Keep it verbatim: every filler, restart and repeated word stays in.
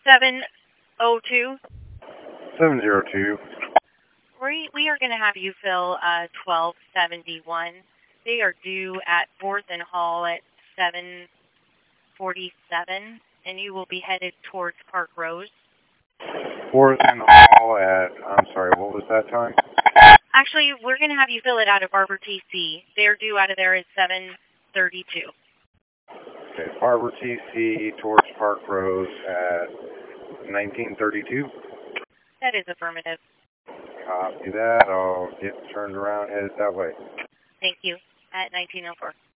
seven oh two. seven zero two. We, we are going to have you fill uh, twelve seventy-one. They are due at fourth and Hall at seven forty-seven, and you will be headed towards Park Rose. fourth and Hall at, I'm sorry, what was that time? Actually, we're going to have you fill it out of Barber T C. They're due out of there at seven thirty-two. Okay, Barber T C towards Park Rose at nineteen thirty-two. That is affirmative. Copy that. I'll get turned around, headed that way. Thank you. At nineteen oh four.